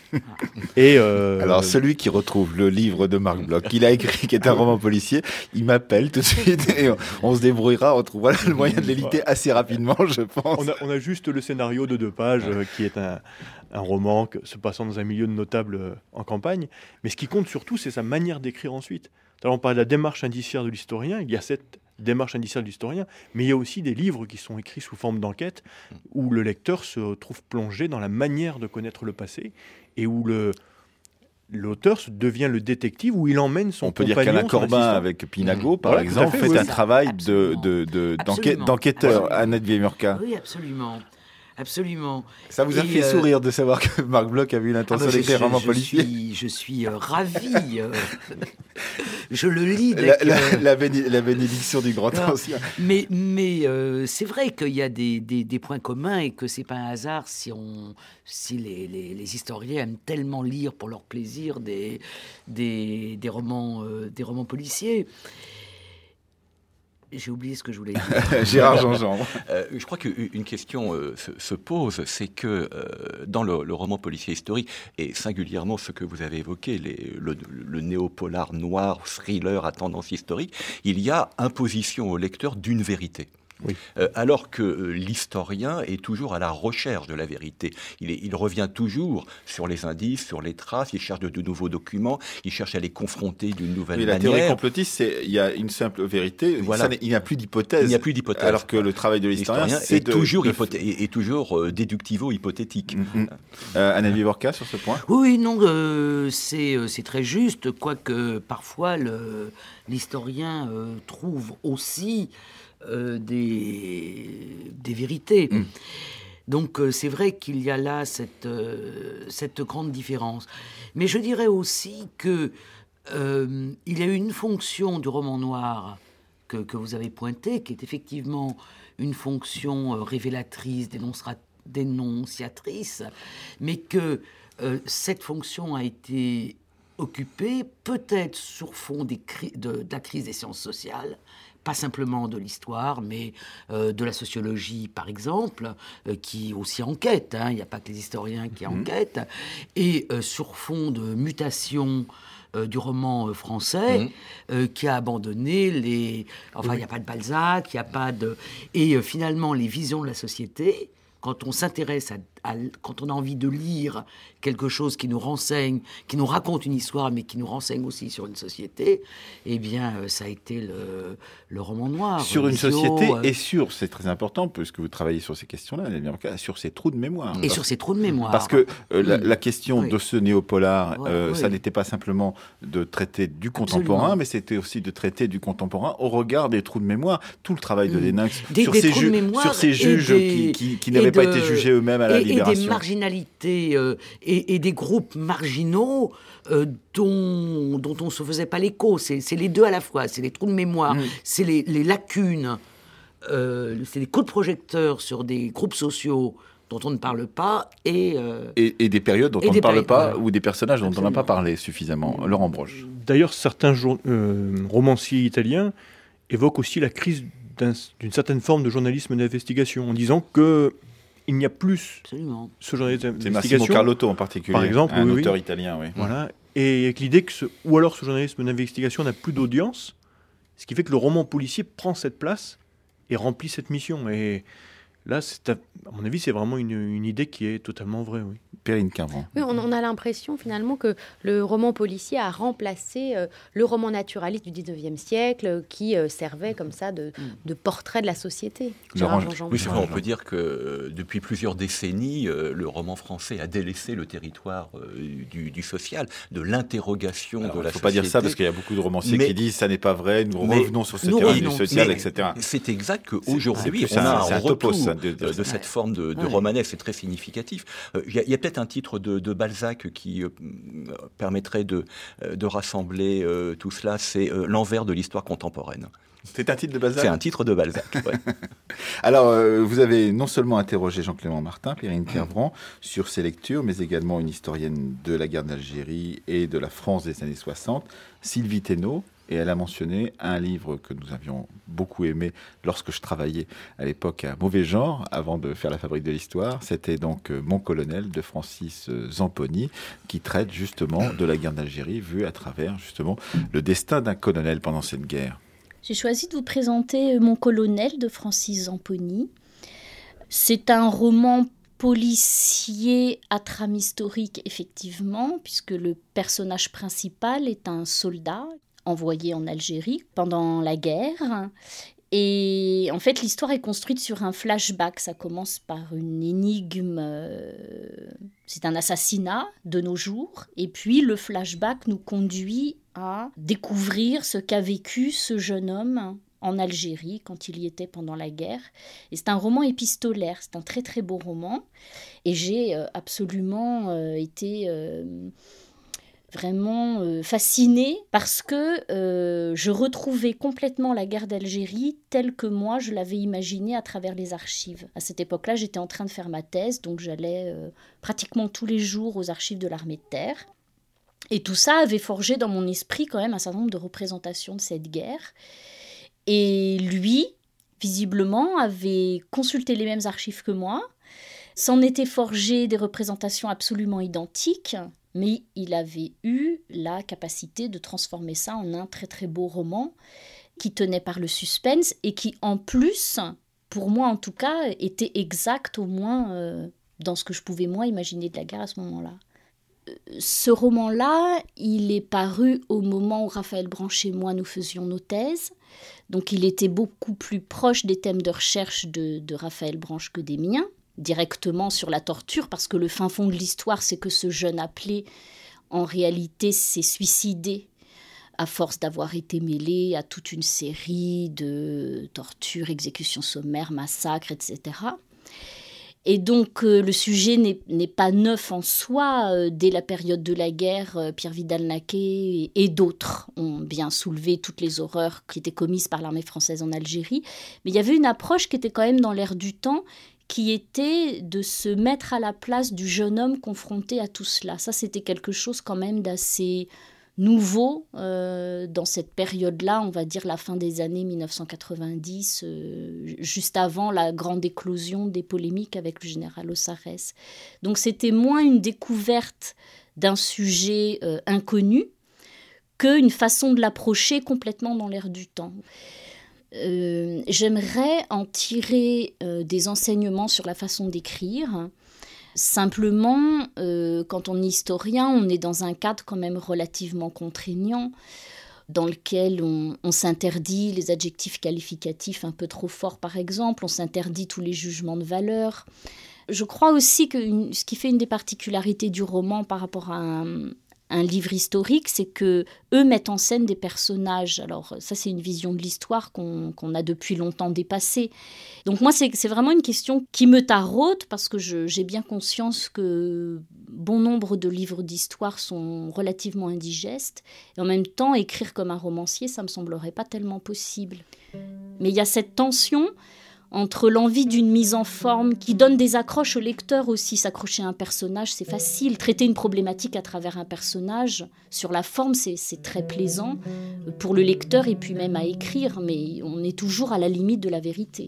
Alors celui qui retrouve le livre de Marc Bloch qu'il a écrit, qui est un roman policier, il m'appelle tout de suite et on se débrouillera, on trouvera le moyen de l'éditer assez rapidement, je pense. On a juste le scénario de 2 pages qui est un roman se passant dans un milieu de notables en campagne, mais ce qui compte surtout, c'est sa manière d'écrire ensuite. Alors on parle de la démarche indiciaire de l'historien, il y a cette démarche indiciaire de l'historien, mais il y a aussi des livres qui sont écrits sous forme d'enquête, où le lecteur se trouve plongé dans la manière de connaître le passé, et où l'auteur devient le détective, où il emmène son compagnon. On peut dire qu'Alain Corbin, avec Pinago, par exemple, fait un travail d'enquêteur, Annette Vieille-Murca. Oui, absolument. Absolument. Ça vous a fait sourire de savoir que Marc Bloch avait eu l'intention d'écrire un roman policier. Je suis ravi. Je le lis. La bénédiction du grand ancien. Mais c'est vrai qu'il y a des points communs et que c'est pas un hasard si les historiens aiment tellement lire pour leur plaisir des romans policiers. J'ai oublié ce que je voulais dire. Gérard Jean-Jean. Je crois qu'une question se pose, c'est que dans le roman policier historique, et singulièrement ce que vous avez évoqué, le néopolar noir, thriller à tendance historique, il y a imposition au lecteur d'une vérité. Oui. Alors que l'historien est toujours à la recherche de la vérité. Il revient toujours sur les indices, sur les traces, il cherche de nouveaux documents, il cherche à les confronter d'une nouvelle manière. La théorie complotiste, il y a une simple vérité, voilà. Il n'y a plus d'hypothèse. Il n'y a plus d'hypothèse. Alors que le travail de l'historien, est toujours déductivo-hypothétique. Anna Vieille-Murca, sur ce point ? Oui, non, c'est très juste, quoique parfois l'historien trouve aussi des vérités. Donc c'est vrai qu'il y a là cette grande différence. Mais je dirais aussi que il y a une fonction du roman noir que vous avez pointée, qui est effectivement une fonction révélatrice, dénonciatrice, mais que cette fonction a été occupée peut-être sur fond de la crise des sciences sociales, pas simplement de l'histoire, mais de la sociologie, par exemple, qui aussi enquête. Il n'y a pas que les historiens qui enquêtent. Et sur fond de mutation du roman français, qui a abandonné Enfin, il n'y a pas de Balzac, il n'y a pas de... Et finalement, les visions de la société, quand on s'intéresse quand on a envie de lire quelque chose qui nous renseigne, qui nous raconte une histoire, mais qui nous renseigne aussi sur une société, eh bien, ça a été le roman noir. Sur une société et c'est très important, puisque vous travaillez sur ces questions-là, sur ces trous de mémoire. Et sur ces trous de mémoire. Parce que la question de ce néopolar, ça n'était pas simplement de traiter du contemporain, mais c'était aussi de traiter du contemporain au regard des trous de mémoire. Tout le travail de Léninx sur ces juges qui n'avaient pas été jugés eux-mêmes à la Libération. Et des marginalités et des groupes marginaux dont on ne se faisait pas l'écho. C'est les deux à la fois. C'est les trous de mémoire, c'est les lacunes, c'est des coups de projecteur sur des groupes sociaux dont on ne parle pas et des périodes dont on ne parle pas, voilà. ou des personnages dont Absolument. on n'a pas parlé suffisamment. Laurent Broche. D'ailleurs, certains romanciers italiens évoquent aussi la crise d'une certaine forme de journalisme d'investigation, en disant que il n'y a plus absolument. ce journalisme C'est d'investigation. Massimo Carlotto en particulier, Par exemple, un oui, auteur oui. italien. Oui. Voilà. Et avec l'idée que ou alors ce journalisme d'investigation n'a plus d'audience, ce qui fait que le roman policier prend cette place et remplit cette mission. Et là, à mon avis, c'est vraiment une idée qui est totalement vraie. Oui. Perrine Quinvran. Oui, on a l'impression finalement que le roman policier a remplacé le roman naturaliste du 19e siècle qui servait comme ça de portrait de la société. Laurent, Oui, c'est vrai, on peut dire que depuis plusieurs décennies, le roman français a délaissé le territoire du social, de l'interrogation de la société. Il ne faut pas dire ça parce qu'il y a beaucoup de romanciers qui disent ça n'est pas vrai, nous revenons sur ce nous terrain revenons. du social, Mais etc. C'est exact qu'aujourd'hui, C'est on a un un topos, retour ça, de cette forme de romanesque, c'est très significatif. Il y a peut-être un titre de Balzac qui permettrait de rassembler tout cela, c'est L'envers de l'histoire contemporaine. C'est un titre de Balzac. C'est un titre de Balzac, ouais. Alors, vous avez non seulement interrogé Jean-Clément Martin, Perrine Quinvran, sur ses lectures, mais également une historienne de la guerre d'Algérie et de la France des années 60, Sylvie Thénault. Et elle a mentionné un livre que nous avions beaucoup aimé lorsque je travaillais à l'époque à Mauvais Genre, avant de faire la Fabrique de l'Histoire. C'était donc Mon colonel de Francis Zamponi, qui traite justement de la guerre d'Algérie, vue à travers justement le destin d'un colonel pendant cette guerre. J'ai choisi de vous présenter Mon colonel de Francis Zamponi. C'est un roman policier à trame historique, effectivement, puisque le personnage principal est un soldat envoyé en Algérie pendant la guerre. Et en fait, l'histoire est construite sur un flashback. Ça commence par une énigme, c'est un assassinat de nos jours. Et puis, le flashback nous conduit à découvrir ce qu'a vécu ce jeune homme en Algérie quand il y était pendant la guerre. Et c'est un roman épistolaire, c'est un très très beau roman. Et j'ai absolument été vraiment fascinée parce que je retrouvais complètement la guerre d'Algérie telle que moi je l'avais imaginée à travers les archives. À cette époque-là, j'étais en train de faire ma thèse, donc j'allais pratiquement tous les jours aux archives de l'armée de terre. Et tout ça avait forgé dans mon esprit quand même un certain nombre de représentations de cette guerre. Et lui, visiblement, avait consulté les mêmes archives que moi, s'en était forgé des représentations absolument identiques, mais il avait eu la capacité de transformer ça en un très très beau roman qui tenait par le suspense et qui en plus, pour moi en tout cas, était exact au moins dans ce que je pouvais moi imaginer de la guerre à ce moment-là. Ce roman-là, il est paru au moment où Raphaël Branche et moi nous faisions nos thèses. Donc il était beaucoup plus proche des thèmes de recherche de Raphaël Branche que des miens, directement sur la torture, parce que le fin fond de l'histoire, c'est que ce jeune appelé, en réalité, s'est suicidé à force d'avoir été mêlé à toute une série de tortures, exécutions sommaires, massacres, etc. Et donc, le sujet n'est pas neuf en soi. Dès la période de la guerre, Pierre Vidal-Naquet et d'autres ont bien soulevé toutes les horreurs qui étaient commises par l'armée française en Algérie. Mais il y avait une approche qui était quand même dans l'air du temps, qui était de se mettre à la place du jeune homme confronté à tout cela. Ça, c'était quelque chose quand même d'assez nouveau dans cette période-là, on va dire la fin des années 1990, juste avant la grande éclosion des polémiques avec le général Ossarès. Donc c'était moins une découverte d'un sujet inconnu qu'une façon de l'approcher complètement dans l'air du temps. J'aimerais en tirer des enseignements sur la façon d'écrire. Simplement, quand on est historien, on est dans un cadre quand même relativement contraignant, dans lequel on s'interdit les adjectifs qualificatifs un peu trop forts, par exemple, on s'interdit tous les jugements de valeur. Je crois aussi que ce qui fait une des particularités du roman par rapport à un livre historique, c'est que eux mettent en scène des personnages. Alors ça, c'est une vision de l'histoire qu'on a depuis longtemps dépassée. Donc moi, c'est vraiment une question qui me taraude parce que j'ai bien conscience que bon nombre de livres d'histoire sont relativement indigestes. Et en même temps, écrire comme un romancier, ça me semblerait pas tellement possible. Mais il y a cette tension entre l'envie d'une mise en forme qui donne des accroches au lecteur aussi. S'accrocher à un personnage, c'est facile. Traiter une problématique à travers un personnage, sur la forme, c'est très plaisant pour le lecteur et puis même à écrire, mais on est toujours à la limite de la vérité.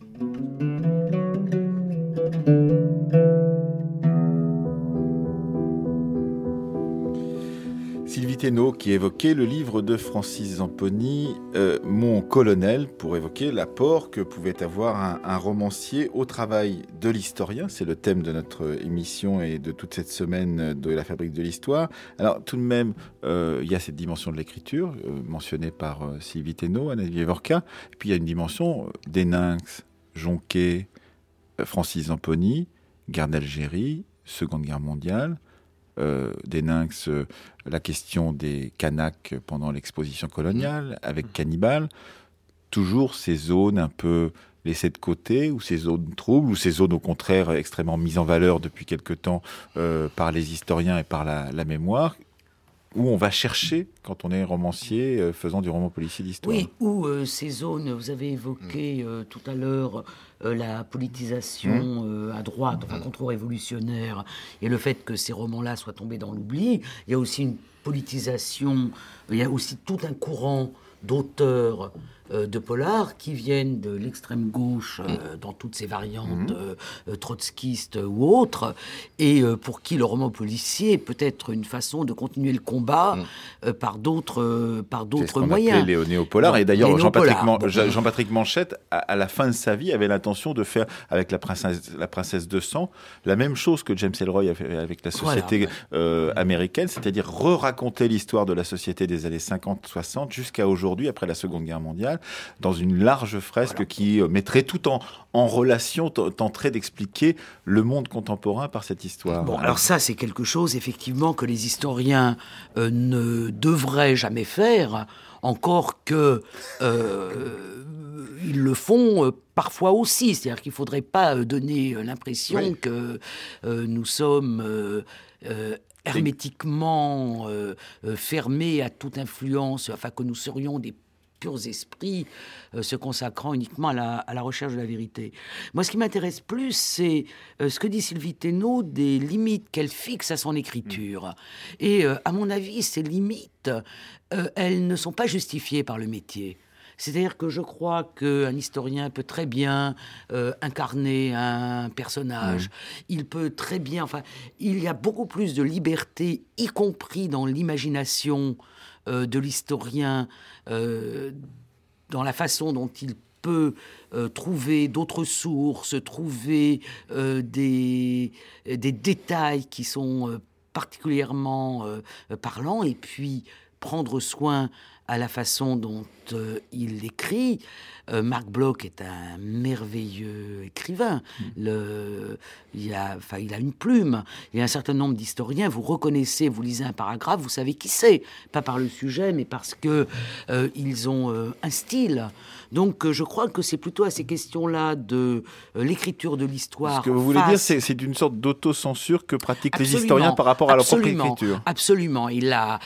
Sylvie Thénault qui évoquait le livre de Francis Zamponi, Mon colonel, pour évoquer l'apport que pouvait avoir un romancier au travail de l'historien. C'est le thème de notre émission et de toute cette semaine de la Fabrique de l'Histoire. Alors tout de même, il y a cette dimension de l'écriture, mentionnée par Sylvie Thénault, Anna Vievorka, et puis il y a une dimension d'Héninx, Jonquet, Francis Zamponi, guerre d'Algérie, Seconde Guerre mondiale, d'Héninx, la question des Kanaks pendant l'exposition coloniale, avec Cannibal, toujours ces zones un peu laissées de côté, ou ces zones troubles, ou ces zones au contraire extrêmement mises en valeur depuis quelque temps par les historiens et par la mémoire, où on va chercher quand on est romancier faisant du roman policier d'histoire. Oui, ou ces zones, vous avez évoqué tout à l'heure la politisation à droite, enfin contre-révolutionnaire, et le fait que ces romans-là soient tombés dans l'oubli. Il y a aussi une politisation, il y a aussi tout un courant d'auteurs de polar qui viennent de l'extrême gauche dans toutes ses variantes trotskistes ou autres, et pour qui le roman policier peut être une façon de continuer le combat par d'autres moyens. Les néopolars. Et d'ailleurs, Jean-Patrick Manchette, à la fin de sa vie, avait l'intention de faire avec la princesse de sang la même chose que James Ellroy a fait avec la société américaine, c'est-à-dire re-raconter l'histoire de la société des années 50-60 jusqu'à aujourd'hui, après la Seconde Guerre mondiale, dans une large fresque qui mettrait tout en relation, tenterait d'expliquer le monde contemporain par cette histoire. Bon, alors ça, c'est quelque chose, effectivement, que les historiens ne devraient jamais faire, encore que ils le font parfois aussi. C'est-à-dire qu'il ne faudrait pas donner l'impression que nous sommes hermétiquement fermés à toute influence, enfin que nous serions des purs esprits se consacrant uniquement à la recherche de la vérité. Moi, ce qui m'intéresse plus, c'est ce que dit Sylvie Thénault des limites qu'elle fixe à son écriture. Et à mon avis, ces limites, elles ne sont pas justifiées par le métier. C'est-à-dire que je crois qu'un historien peut très bien incarner un personnage. Il peut très bien... Enfin, il y a beaucoup plus de liberté, y compris dans l'imagination de l'historien, dans la façon dont il peut trouver d'autres sources, trouver des détails qui sont particulièrement parlants, et puis prendre soin à la façon dont il écrit. Marc Bloch est un merveilleux écrivain. Il a une plume. Il y a un certain nombre d'historiens, vous reconnaissez, vous lisez un paragraphe, vous savez qui c'est. Pas par le sujet, mais parce que ils ont un style. Donc je crois que c'est plutôt à ces questions-là de l'écriture de l'histoire. Ce que vous voulez dire, c'est une sorte d'autocensure que pratiquent les historiens par rapport à leur propre écriture. Absolument. Il la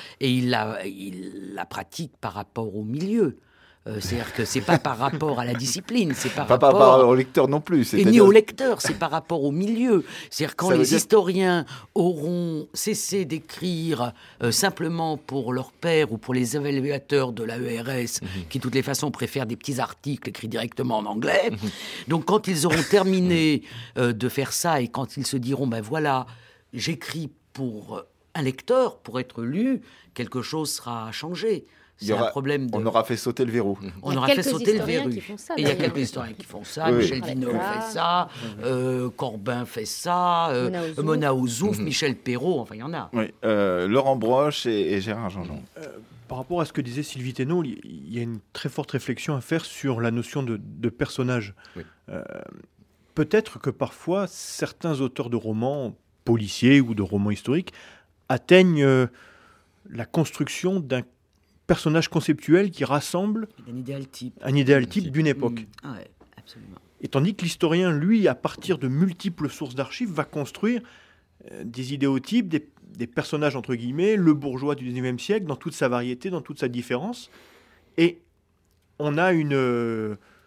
pratique par rapport au milieu. C'est-à-dire que c'est pas par rapport à la discipline, c'est par rapport... Pas par rapport au lecteur non plus. Et ni au lecteur, c'est par rapport au milieu. C'est-à-dire quand les historiens auront cessé d'écrire simplement pour leur père ou pour les évaluateurs de l'AERS, qui de toutes les façons préfèrent des petits articles écrits directement en anglais. Donc quand ils auront terminé de faire ça et quand ils se diront, ben voilà, j'écris pour un lecteur, pour être lu, quelque chose sera changé. On aura fait sauter le verrou. On aura fait sauter le verrou. Et il y a quelques historiens qui font ça. Michel Vinot fait ça. Corbin fait ça. Mona Ouzouf, Michel Perrault. Enfin, il y en a. Oui. Laurent Broche et Gérard Jean-Jean. Par rapport à ce que disait Sylvie Thénault, il y a une très forte réflexion à faire sur la notion de personnage. Oui. Peut-être que parfois, certains auteurs de romans policiers ou de romans historiques atteignent la construction d'un personnage conceptuel qui rassemble un idéal type d'une époque. Ouais, absolument. Et tandis que l'historien, lui, à partir de multiples sources d'archives, va construire des idéotypes, des personnages, entre guillemets, le bourgeois du XIXe siècle, dans toute sa variété, dans toute sa différence. Et on a un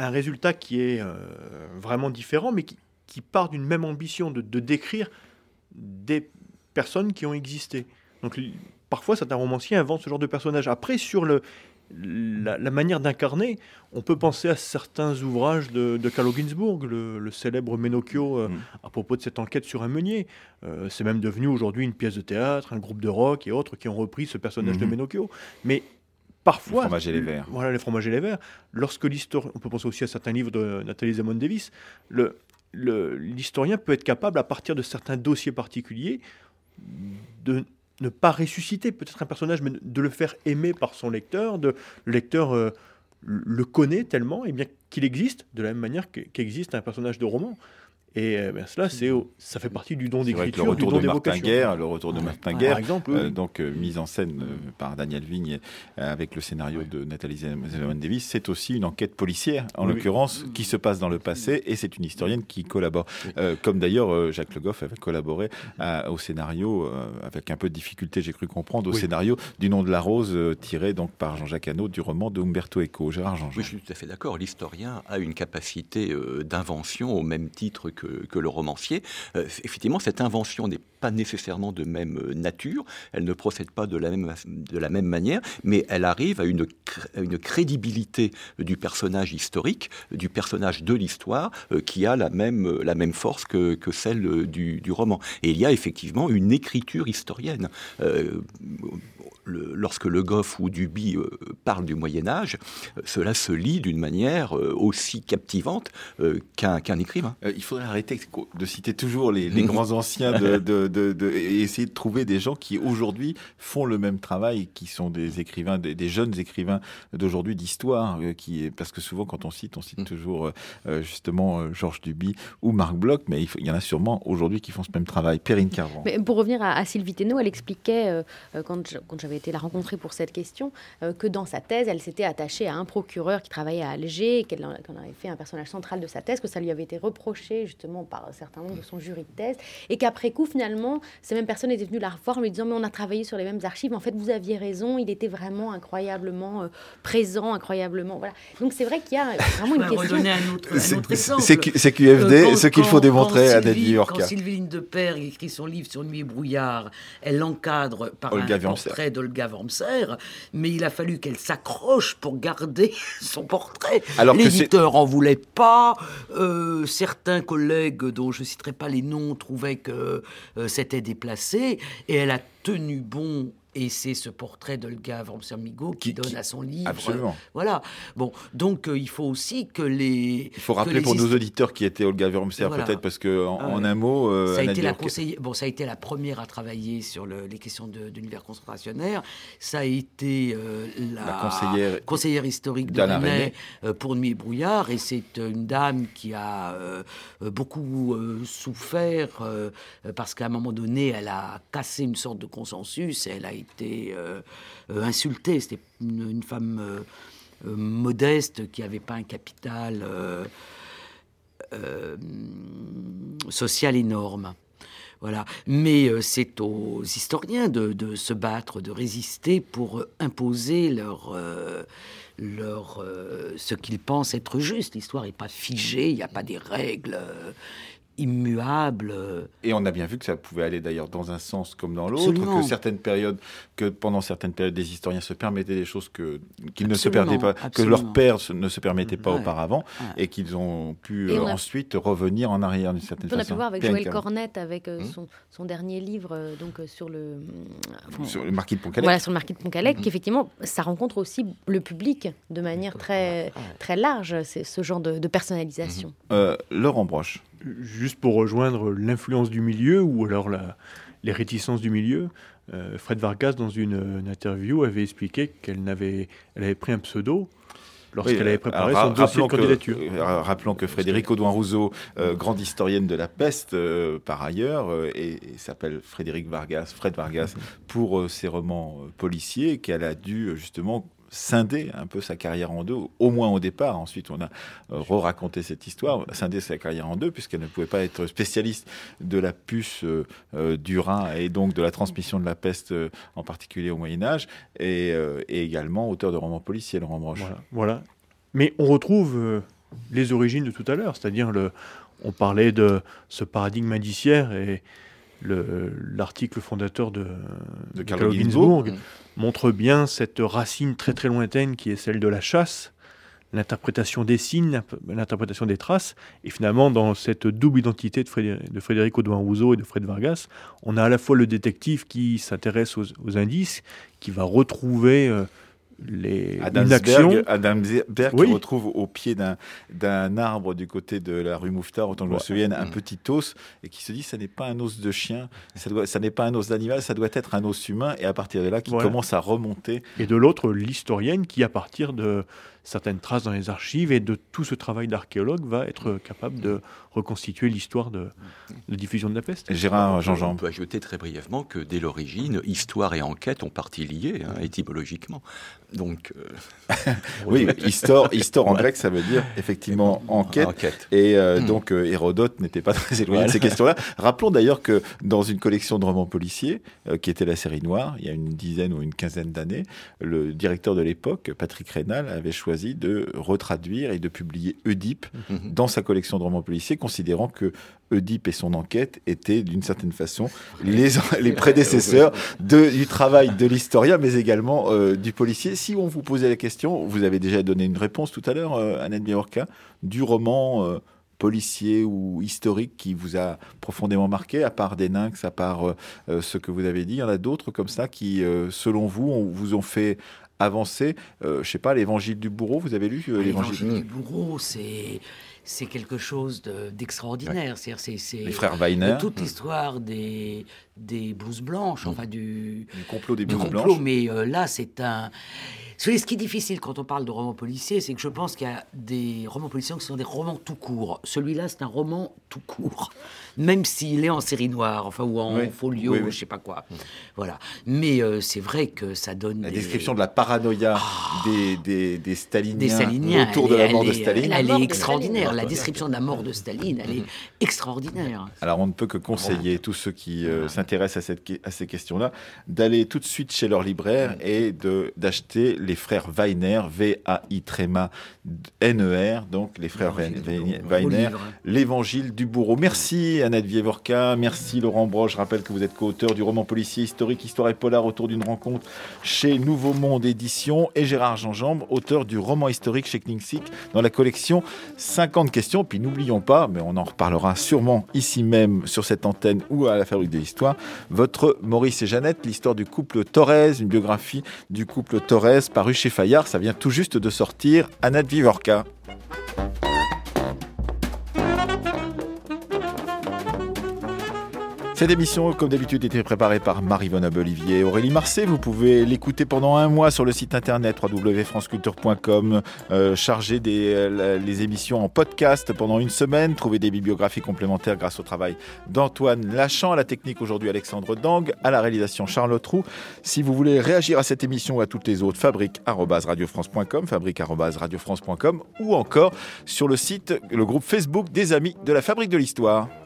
un résultat qui est vraiment différent, mais qui part d'une même ambition de décrire des personnes qui ont existé. Donc parfois, certains romanciers inventent ce genre de personnages. Après, sur la manière d'incarner, on peut penser à certains ouvrages de Carlo Ginzburg, le célèbre Menocchio, à propos de cette enquête sur un meunier. C'est même devenu aujourd'hui une pièce de théâtre, un groupe de rock et autres qui ont repris ce personnage de Menocchio. Mais parfois, les fromages et les vers. Voilà, les fromages et les vers. Lorsque l'historien, on peut penser aussi à certains livres de Nathalie Zemon Davis, l'historien peut être capable, à partir de certains dossiers particuliers, de ne pas ressusciter peut-être un personnage, mais de le faire aimer par son lecteur. Le lecteur le connaît tellement bien, qu'il existe, de la même manière qu'existe un personnage de roman. Et cela, ça fait partie du don d'écriture, du don d'évocation. Le retour de Martin Guerre, par exemple, donc mise en scène par Daniel Vigne avec le scénario de Nathalie Zemon Davis, c'est aussi une enquête policière, en l'occurrence, qui se passe dans le passé, et c'est une historienne qui collabore. Comme d'ailleurs Jacques Le Goff avait collaboré au scénario, avec un peu de difficulté, j'ai cru comprendre, au scénario du Nom de la Rose, tiré donc par Jean-Jacques Hano du roman de Umberto Eco. Gérard Jean-Jean. Oui, je suis tout à fait d'accord. L'historien a une capacité d'invention au même titre que le romancier. Effectivement, cette invention n'est pas nécessairement de même nature, elle ne procède pas de la même manière, mais elle arrive à une crédibilité du personnage historique, du personnage de l'histoire, qui a la même force que celle du roman. Et il y a effectivement une écriture historienne. Lorsque Le Goff ou Duby parlent du Moyen-Âge, cela se lit d'une manière aussi captivante qu'un écrivain. Il faudrait arrêter de citer toujours les grands anciens et essayer de trouver des gens qui aujourd'hui font le même travail, qui sont des écrivains, des jeunes écrivains d'aujourd'hui d'histoire, parce que souvent quand on cite toujours justement Georges Duby ou Marc Bloch, mais il y en a sûrement aujourd'hui qui font ce même travail. Perrine Carvan. Mais pour revenir à Sylvie Thénault, elle expliquait, quand j'avais été la rencontrer pour cette question, que dans sa thèse, elle s'était attachée à un procureur qui travaillait à Alger, et qu'elle en avait fait un personnage central de sa thèse, que ça lui avait été reproché justement par un certain nombre de son jury de thèse, et qu'après coup, finalement, ces mêmes personnes étaient venues la revoir en lui disant « mais on a travaillé sur les mêmes archives, en fait, vous aviez raison, il était vraiment incroyablement présent, incroyablement... » Voilà. Donc c'est vrai qu'il y a vraiment une question... Un autre exemple. C'est QFD, ce qu'il faut démontrer à Nelly Yorka. Quand Sylvie Depère écrit son livre sur Nuit et brouillard, elle l'encadre par un portrait d'Olga Wormser, mais il a fallu qu'elle s'accroche pour garder son portrait. L'éditeur en voulait pas. Certains collègues, dont je ne citerai pas les noms, trouvaient que c'était déplacé, et elle a tenu bon. Et c'est ce portrait d'Olga Wormser-Migaud qui donne à son livre. Absolument. Voilà. Bon, donc il faut aussi que les... Il faut rappeler pour nos auditeurs qui était Olga Wormser, peut-être, parce qu'en un mot... ça a été ça a été la première à travailler sur les questions d'univers concentrationnaire. Ça a été la conseillère historique de René pour Nuit et brouillard. Et c'est une dame qui a beaucoup souffert parce qu'à un moment donné, elle a cassé une sorte de consensus. Elle a été insultée. C'était une femme modeste qui n'avait pas un capital social énorme. Voilà. Mais c'est aux historiens de se battre, de résister pour imposer ce qu'ils pensent être juste. L'histoire n'est pas figée, il n'y a pas des règles immuable. Et on a bien vu que ça pouvait aller d'ailleurs dans un sens comme dans l'autre, que pendant certaines périodes, des historiens se permettaient des choses qu'ils ne se permettaient pas, que leurs pères ne se permettaient pas auparavant, et qu'ils ont pu ensuite revenir en arrière d'une certaine façon. On a pu voir avec Joël Cornette, avec son dernier livre sur le Marquis de Pontcallec. Voilà, sur le Marquis de Pontcallec, qu'effectivement, ça rencontre aussi le public de manière très, très large, c'est ce genre de personnalisation. Laurent Broche. Juste pour rejoindre l'influence du milieu ou alors les réticences du milieu, Fred Vargas, dans une interview, avait expliqué qu'elle avait pris un pseudo lorsqu'elle avait préparé son dossier de candidature. Rappelons que Frédéric Audouin-Rousseau, grande historienne de la peste par ailleurs, et s'appelle Fred Vargas, pour ses romans policiers, qu'elle a dû justement scinder un peu sa carrière en deux, au moins au départ. Ensuite, on a raconté cette histoire, scinder sa carrière en deux, puisqu'elle ne pouvait pas être spécialiste de la puce du Rhin et donc de la transmission de la peste, en particulier au Moyen-Âge, et également auteur de romans policiers, Laurent Broche. Voilà. Mais on retrouve les origines de tout à l'heure, c'est-à-dire on parlait de ce paradigme indiciaire et l'article fondateur de Carl Ginzburg montre bien cette racine très très lointaine qui est celle de la chasse, l'interprétation des signes, l'interprétation des traces, et finalement dans cette double identité de Federico Doin-Rousseau et de Fred Vargas, on a à la fois le détective qui s'intéresse aux indices, qui va retrouver une action. Adamsberg qui retrouve au pied d'un arbre du côté de la rue Mouffetard, autant que je me souvienne, un petit os, et qui se dit ça n'est pas un os de chien, ça n'est pas un os d'animal, ça doit être un os humain, et à partir de là, qui commence à remonter. Et de l'autre, l'historienne qui, à partir de certaines traces dans les archives et de tout ce travail d'archéologue, va être capable de reconstituer l'histoire de diffusion de la peste. Gérard Jean-Jean. On peut ajouter très brièvement que dès l'origine, histoire et enquête ont partie liées, étymologiquement. Donc, oui, histoire en grec, ça veut dire effectivement enquête. Et donc Hérodote n'était pas très éloigné de ces questions-là. Rappelons d'ailleurs que dans une collection de romans policiers, qui était la série Noire, il y a une dizaine ou une quinzaine d'années, le directeur de l'époque, Patrick Rénal, avait choisi de retraduire et de publier Oedipe dans sa collection de romans policiers, considérant que Oedipe et son enquête étaient d'une certaine façon les prédécesseurs du travail de l'historien, mais également du policier. Si on vous posait la question, vous avez déjà donné une réponse tout à l'heure, Annette Biorka, du roman policier ou historique qui vous a profondément marqué, à part des Lynx, à part ce que vous avez dit, il y en a d'autres comme ça qui, selon vous, vous ont fait avancer. Je sais pas, l'Évangile du bourreau, vous avez lu l'Évangile du bourreau, c'est quelque chose d'extraordinaire. Ouais. C'est les frères Weiner. Toute l'histoire des blouses blanches, enfin du complot des blouses blanches. Mais là, c'est un... Ce qui est difficile quand on parle de romans policiers, c'est que je pense qu'il y a des romans policiers qui sont des romans tout court. Celui-là, c'est un roman tout court, même s'il est en série noire, enfin, ou en folio, je sais pas quoi. Voilà. Mais c'est vrai que ça donne la description de la paranoïa des staliniens autour de la mort de Staline. Elle est extraordinaire. La description de la mort de Staline, elle est extraordinaire. Alors, on ne peut que conseiller tous ceux qui s'intéressent à ces questions-là d'aller tout de suite chez leur libraire et d'acheter les frères Weiner, V-A-I-N-E-R, donc les frères Weiner, l'Évangile du bourreau. Merci Annette Biorka, merci Laurent Broche. Je rappelle que vous êtes co-auteur du roman policier historique, histoire et polar autour d'une rencontre chez Nouveau Monde Édition, et Gérard Jean-Jean, auteur du roman historique chez Knigsik dans la collection 50 questions. Puis n'oublions pas, mais on en reparlera sûrement ici même sur cette antenne ou à la Fabrique de l'Histoire, votre Maurice et Jeannette, l'histoire du couple Thorez, une biographie du couple Thorez paru chez Fayard, ça vient tout juste de sortir. Annette Biorka. Cette émission, comme d'habitude, était préparée par Marie-Vonne Olivier et Aurélie Marcet. Vous pouvez l'écouter pendant un mois sur le site internet www.franceculture.com, charger les émissions en podcast pendant une semaine, trouver des bibliographies complémentaires grâce au travail d'Antoine Lachamp, à la technique aujourd'hui Alexandre Dang, à la réalisation Charlotte Roux. Si vous voulez réagir à cette émission ou à toutes les autres, fabrique@radiofrance.com, fabrique@radiofrance.com, ou encore sur le site, le groupe Facebook des Amis de la Fabrique de l'Histoire.